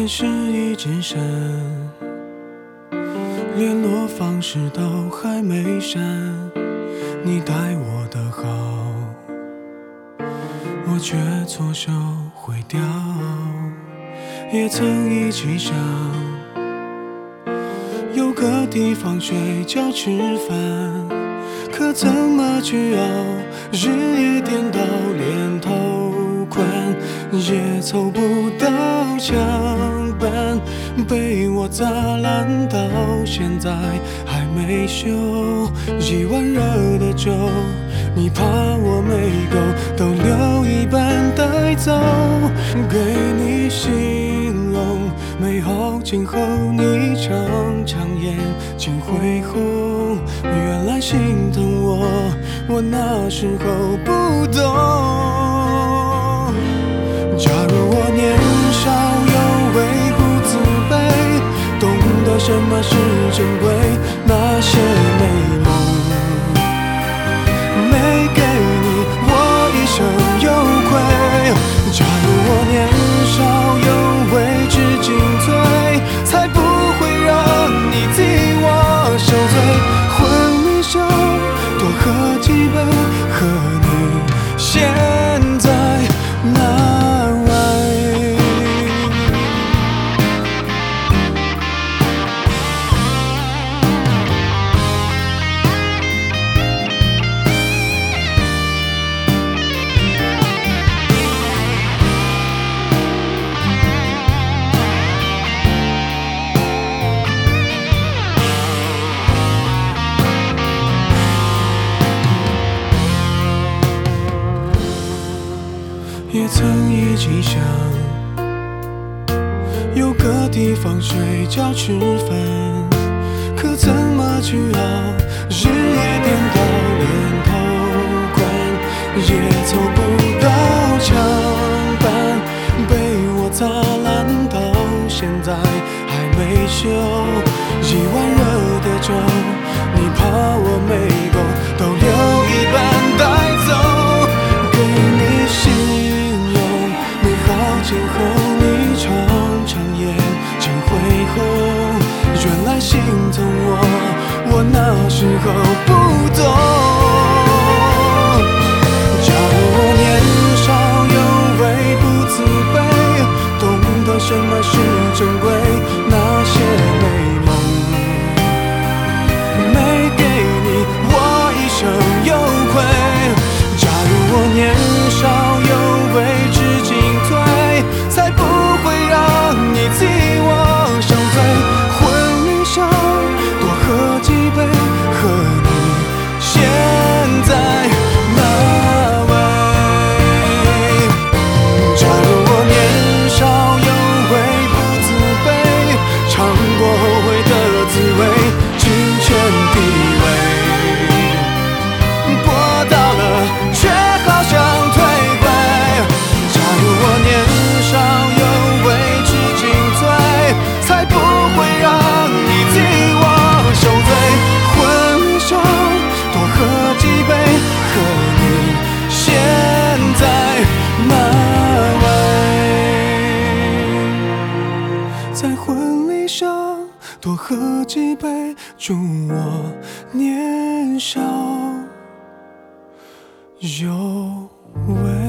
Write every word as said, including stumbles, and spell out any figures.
事已谨慎，联络方式都还没删。你待我的好，我却错手毁掉。也曾一起想有个地方睡觉吃饭，可怎么去熬，日夜颠倒，连头款也凑不到墙板，被我砸烂到现在还没修。一碗热的粥，你怕我没够，都留一半带走，给你形容美好今后，你常常眼睛会红。原来心疼我，我那时候不懂。假如我年少有为不自卑，懂得什么是珍贵，那些美梦没给你，我一生有愧。假如我年少有为知进退，才不会让你替我受罪。婚礼上多喝几杯，和你现在那位。也曾一起想有个地方睡觉吃饭，可怎么去熬，日夜颠倒，连头款也凑不到墙板，被我砸烂到现在还没修。一碗热的粥，你怕我没够，都留一半带走，给你洗今后你常常眼睛会红。原来心疼我，我那时候不懂。假如我年少有为不自卑，懂得什么是珍贵，那些美梦没给你，我一生有愧。假如我年少有为知进退，才不会让你替我受罪。婚礼上多喝几杯，和你现在那位。假如我年少有为不自卑，尝过后悔的滋味，金钱地位博到了，却好像退回。假如我年少有为知进退，才不会让你替我受罪。婚礼上多喝几杯，和你现在那位。在婚礼上多喝几杯，祝我年少有为。